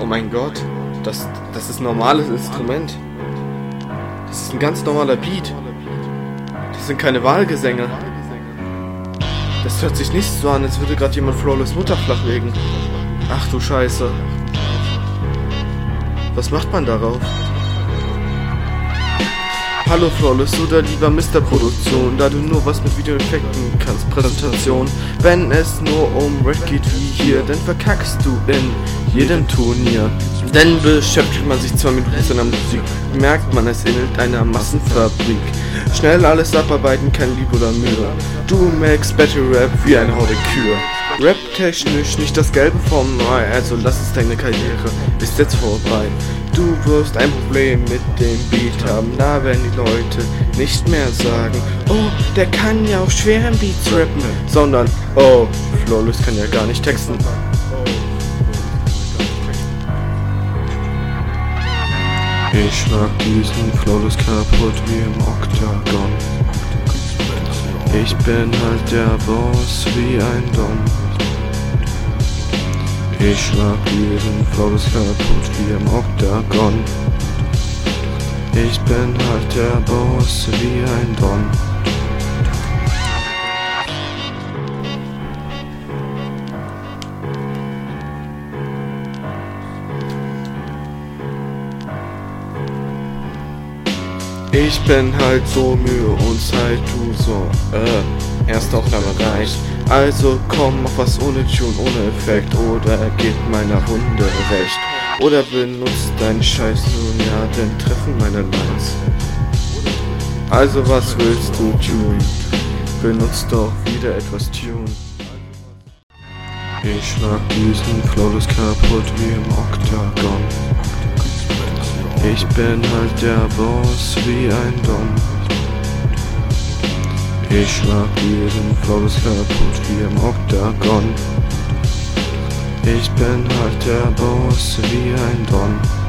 Oh mein Gott, das ist ein normales Instrument. Das ist ein ganz normaler Beat. Das sind keine Wahlgesänge. Das hört sich nicht so an, als würde gerade jemand Flawless Mutter flachlegen. Ach du Scheiße. Was macht man darauf? Hallo Flawless oder lieber Mr. Produktion, da du nur was mit Videoeffekten kannst, Präsentation. Wenn es nur um Rap geht wie hier, dann verkackst du in jedem Turnier. Denn beschäftigt man sich 2 Minuten mit seiner Musik, merkt man es ähnelt einer Massenfabrik. Schnell alles abarbeiten, kein Liebe oder Mühe. Du merkst Battle Rap wie ein Horde Kühe. Rap-technisch nicht das Gelbe vom Ei, also lass es, deine Karriere ist jetzt vorbei. Du wirst ein Problem mit dem Beat haben, da werden die Leute nicht mehr sagen: oh, der kann ja auf schweren Beats rappen, sondern: oh, Flawless kann ja gar nicht texten. Ich schlag diesen Flawless kaputt wie im Oktagon. Ich bin halt der Boss wie ein Don. Ich schlag diesen Flawless kaputt wie im Oktagon. Ich bin halt der Boss wie ein Don. Ich bin halt so Mühe und Zeit, du so, erste Aufnahme reicht. Also komm, mach was ohne Tune, ohne Effekt, oder gib meiner Runde recht. Oder benutzt deinen Scheiß nun, ja, denn treffen meine Lines. Also was willst du tun? Benutzt doch wieder etwas Tune. Ich schlag diesen Flawless kaputt wie im Oktagon. Ich bin halt der Boss wie ein Don. Ich schlag diesen Flawless kaputt wie im Oktagon. Ich bin halt der Boss wie ein Don.